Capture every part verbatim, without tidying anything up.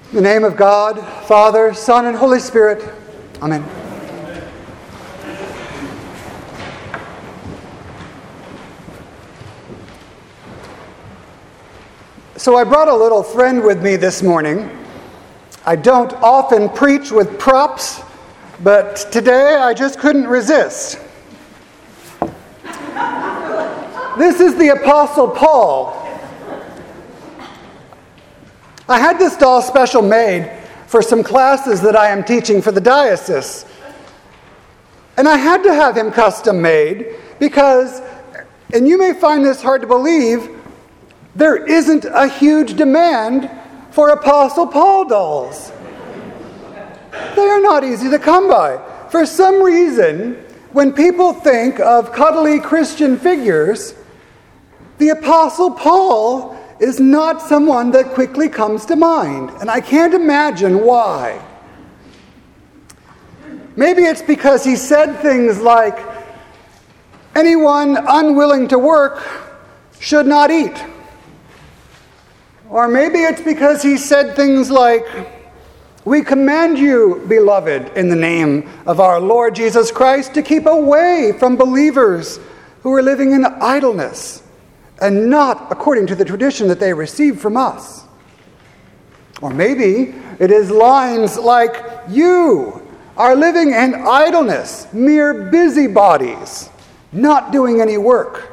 In the name of God, Father, Son, and Holy Spirit. Amen. So I brought a little friend with me this morning. I don't often preach with props, but today I just couldn't resist. This is the Apostle Paul. I had this doll special made for some classes that I am teaching for the diocese. And I had to have him custom made because, and you may find this hard to believe, there isn't a huge demand for Apostle Paul dolls. They are not easy to come by. For some reason, when people think of cuddly Christian figures, the Apostle Paul is not someone that quickly comes to mind. And I can't imagine why. Maybe it's because he said things like, anyone unwilling to work should not eat. Or maybe it's because he said things like, we command you, beloved, in the name of our Lord Jesus Christ, to keep away from believers who are living in idleness and not according to the tradition that they received from us. Or maybe it is lines like, you are living in idleness, mere busybodies, not doing any work.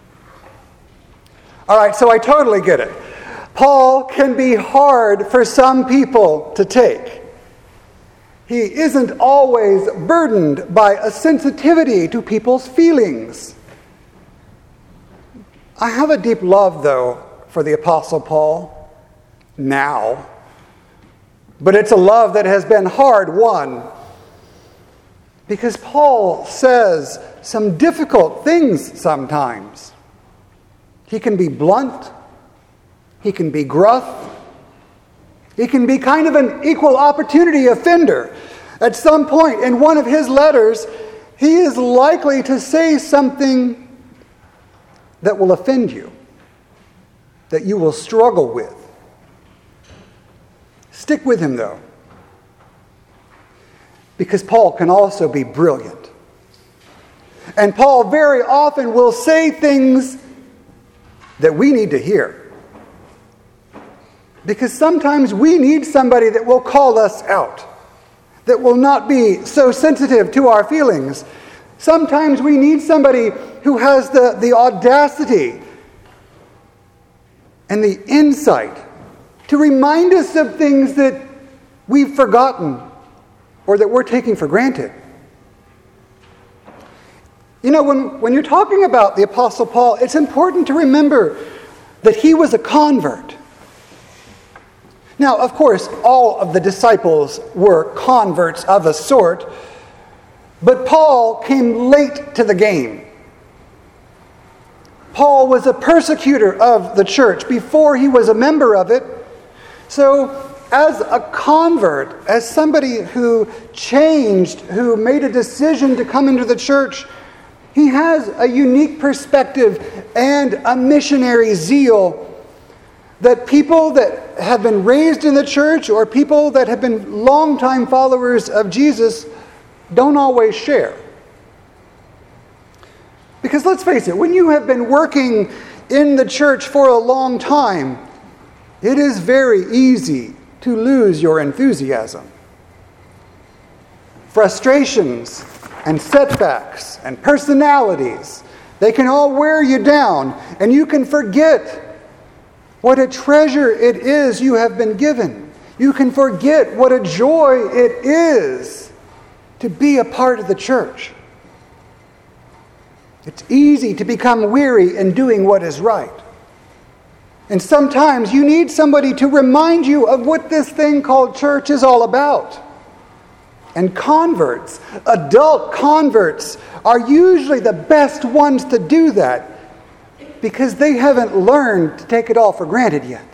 All right, so I totally get it. Paul can be hard for some people to take. He isn't always burdened by a sensitivity to people's feelings. I have a deep love, though, for the Apostle Paul now. But it's a love that has been hard-won. Because Paul says some difficult things sometimes. He can be blunt. He can be gruff. He can be kind of an equal opportunity offender. At some point in one of his letters, he is likely to say something that will offend you, that you will struggle with. Stick with him, though, because Paul can also be brilliant. And Paul very often will say things that we need to hear. Because sometimes we need somebody that will call us out, that will not be so sensitive to our feelings. Sometimes we need somebody who has the, the audacity and the insight to remind us of things that we've forgotten or that we're taking for granted. You know, when, when you're talking about the Apostle Paul, it's important to remember that he was a convert. Now, of course, all of the disciples were converts of a sort, but Paul came late to the game. Paul was a persecutor of the church before he was a member of it. So, as a convert, as somebody who changed, who made a decision to come into the church, he has a unique perspective and a missionary zeal that people that have been raised in the church or people that have been longtime followers of Jesus don't always share. Because let's face it, when you have been working in the church for a long time, it is very easy to lose your enthusiasm. Frustrations and setbacks and personalities, they can all wear you down, and you can forget what a treasure it is you have been given. You can forget what a joy it is to be a part of the church. It's easy to become weary in doing what is right. And sometimes you need somebody to remind you of what this thing called church is all about. And converts, adult converts, are usually the best ones to do that because they haven't learned to take it all for granted yet.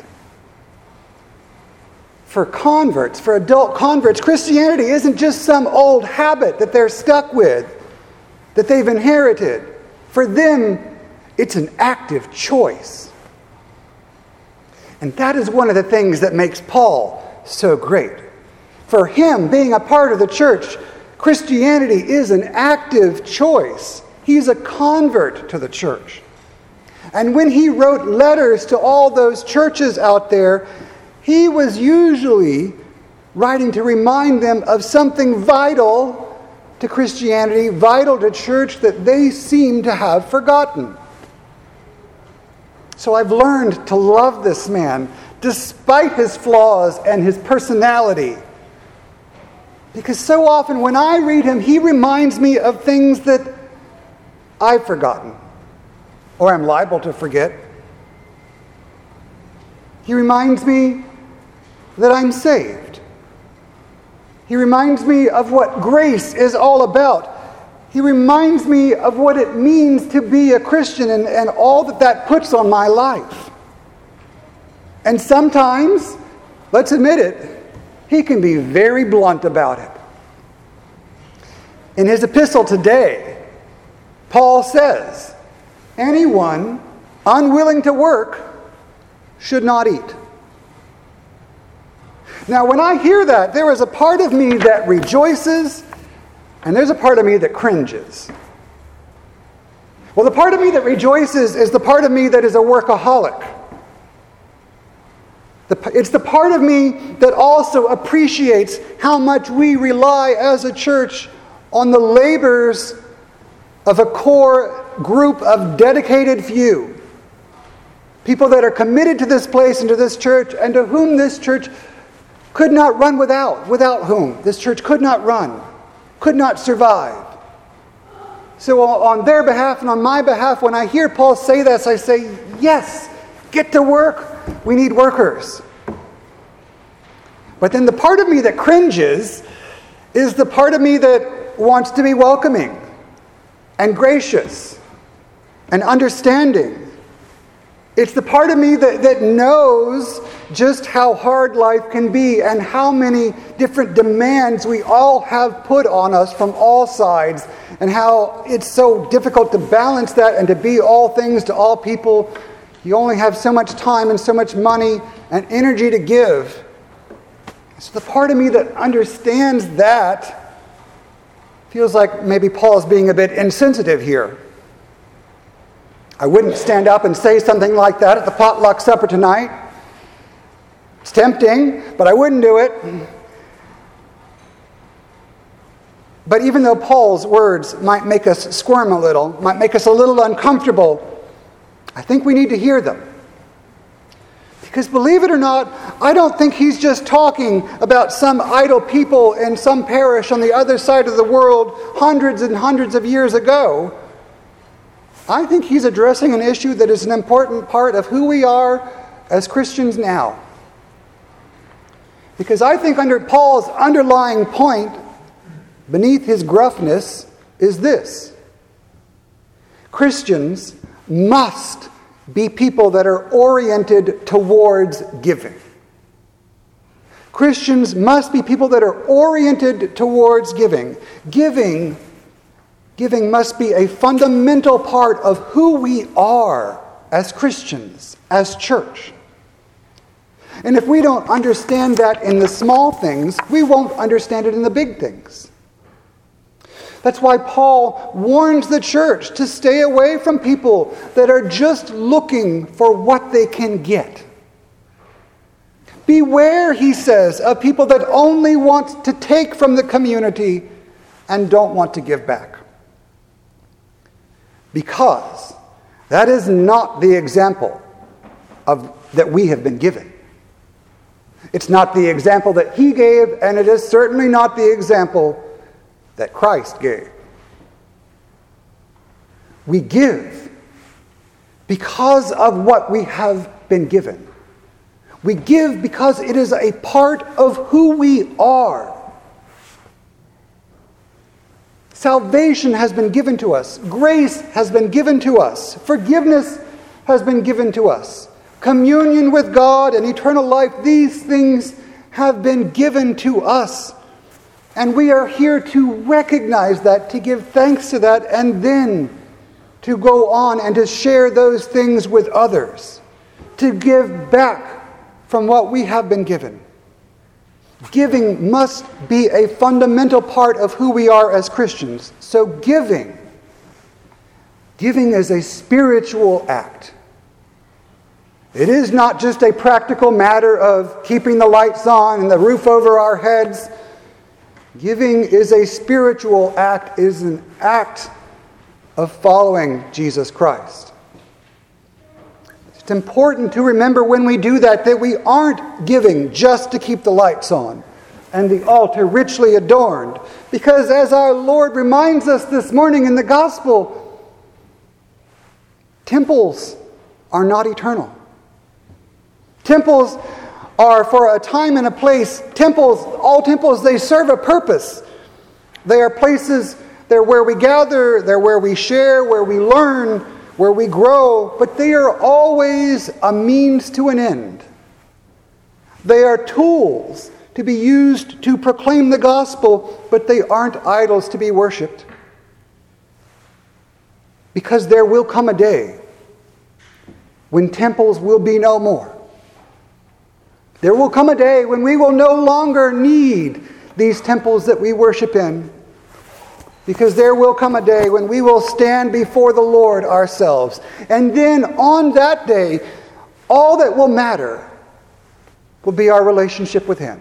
For converts, for adult converts, Christianity isn't just some old habit that they're stuck with, that they've inherited. For them, it's an active choice. And that is one of the things that makes Paul so great. For him, being a part of the church, Christianity is an active choice. He's a convert to the church. And when he wrote letters to all those churches out there, he was usually writing to remind them of something vital to Christianity, vital to church, that they seem to have forgotten. So I've learned to love this man, despite his flaws and his personality. Because so often when I read him, he reminds me of things that I've forgotten, or I'm liable to forget. He reminds me that I'm saved. He reminds me of what grace is all about. He reminds me of what it means to be a Christian and, and all that that puts on my life. And sometimes, let's admit it, he can be very blunt about it. In his epistle today, Paul says, anyone unwilling to work should not eat. Now, when I hear that, there is a part of me that rejoices, and there's a part of me that cringes. Well, the part of me that rejoices is the part of me that is a workaholic. The, it's the part of me that also appreciates how much we rely as a church on the labors of a core group of dedicated few. People that are committed to this place and to this church, and to whom this church could not run without, without whom this church could not run, could not survive. So on their behalf and on my behalf, when I hear Paul say this, I say, yes, get to work. We need workers. But then the part of me that cringes is the part of me that wants to be welcoming and gracious and understanding. It's the part of me that, that knows just how hard life can be and how many different demands we all have put on us from all sides, and how it's so difficult to balance that and to be all things to all people. You only have so much time and so much money and energy to give. So the part of me that understands that feels like maybe Paul's being a bit insensitive here. I wouldn't stand up and say something like that at the potluck supper tonight. It's tempting, but I wouldn't do it. But even though Paul's words might make us squirm a little, might make us a little uncomfortable, I think we need to hear them. Because believe it or not, I don't think he's just talking about some idle people in some parish on the other side of the world hundreds and hundreds of years ago. I think he's addressing an issue that is an important part of who we are as Christians now. Because I think under Paul's underlying point, beneath his gruffness, is this. Christians must be people that are oriented towards giving. Christians must be people that are oriented towards giving. Giving, giving must be a fundamental part of who we are as Christians, as church. And if we don't understand that in the small things, we won't understand it in the big things. That's why Paul warns the church to stay away from people that are just looking for what they can get. Beware, he says, of people that only want to take from the community and don't want to give back. Because that is not the example of that we have been given. It's not the example that he gave, and it is certainly not the example that Christ gave. We give because of what we have been given. We give because it is a part of who we are. Salvation has been given to us. Grace has been given to us. Forgiveness has been given to us. Communion with God and eternal life, these things have been given to us. And we are here to recognize that, to give thanks to that, and then to go on and to share those things with others. To give back from what we have been given. Giving must be a fundamental part of who we are as Christians. So giving, giving is a spiritual act. It is not just a practical matter of keeping the lights on and the roof over our heads. Giving is a spiritual act, is an act of following Jesus Christ. It's important to remember when we do that, that we aren't giving just to keep the lights on and the altar richly adorned. Because as our Lord reminds us this morning in the gospel, temples are not eternal. Temples are for a time and a place. Temples, all temples, they serve a purpose. They are places, they're where we gather, they're where we share, where we learn, where we grow, but they are always a means to an end. They are tools to be used to proclaim the gospel, but they aren't idols to be worshipped. Because there will come a day when temples will be no more. There will come a day when we will no longer need these temples that we worship in, because there will come a day when we will stand before the Lord ourselves. And then on that day, all that will matter will be our relationship with Him.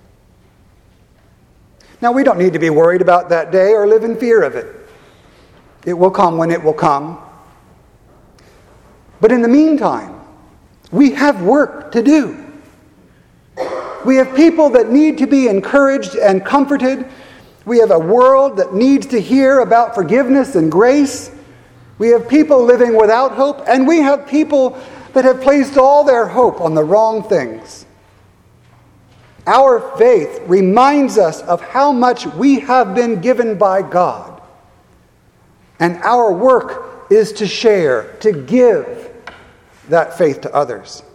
Now, we don't need to be worried about that day or live in fear of it. It will come when it will come. But in the meantime, we have work to do. We have people that need to be encouraged and comforted. We have a world that needs to hear about forgiveness and grace. We have people living without hope, and we have people that have placed all their hope on the wrong things. Our faith reminds us of how much we have been given by God. And our work is to share, to give that faith to others.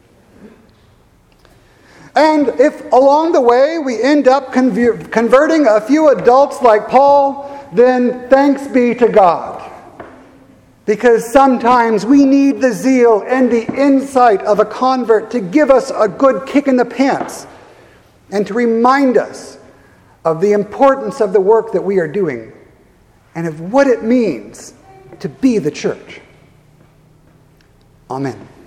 And if along the way we end up conver- converting a few adults like Paul, then thanks be to God. Because sometimes we need the zeal and the insight of a convert to give us a good kick in the pants and to remind us of the importance of the work that we are doing and of what it means to be the church. Amen.